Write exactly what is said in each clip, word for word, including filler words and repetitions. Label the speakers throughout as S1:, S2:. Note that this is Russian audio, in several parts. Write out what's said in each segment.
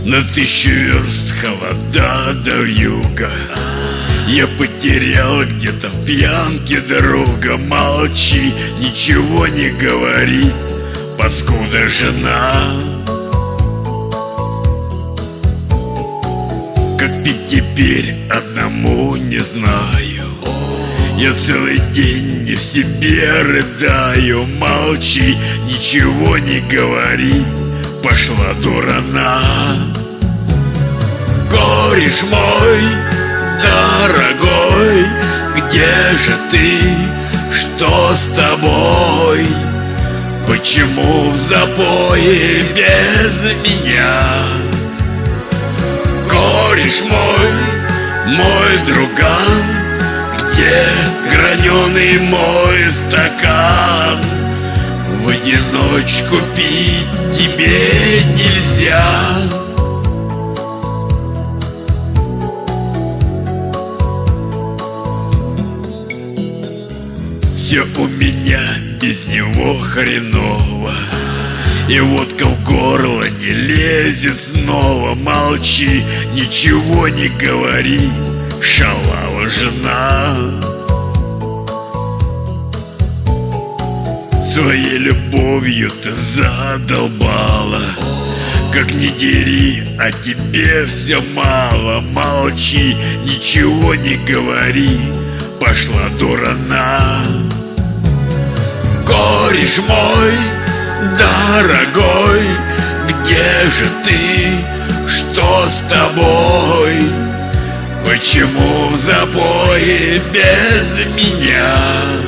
S1: На тысячу верст холода до юга. Я потерял где-то в пьянке друга. Молчи, ничего не говори, паскуда жена. Как пить теперь одному не знаю. Я целый день не в себе рыдаю. Молчи, ничего не говори, пошла дурана. Кореш мой дорогой, где же ты? Что с тобой? Почему в запое без меня? Кореш мой, мой друган, где граненый мой стакан? В одиночку пить тебе нельзя. Все у меня без него хреново, и водка в горло не лезет снова. Молчи, ничего не говори, шалава жена. Своей любовью ты задолбала. Как ни дери, а тебе все мало. Молчи, ничего не говори, пошла дурана. Кореш мой дорогой, где же ты? Что с тобой? Почему в запое без меня?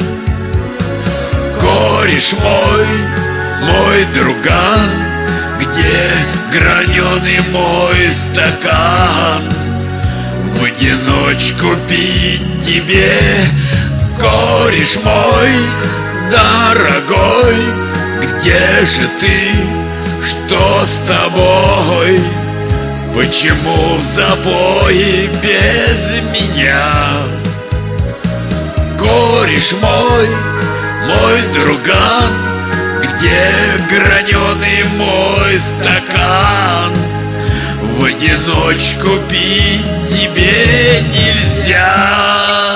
S1: Кореш мой, мой друган, где граненый мой стакан? В одиночку пить тебе, кореш мой дорогой, где же ты? Что с тобой? Почему в запое без меня? Кореш мой, мой друган, где граненый мой стакан? В одиночку пить тебе нельзя.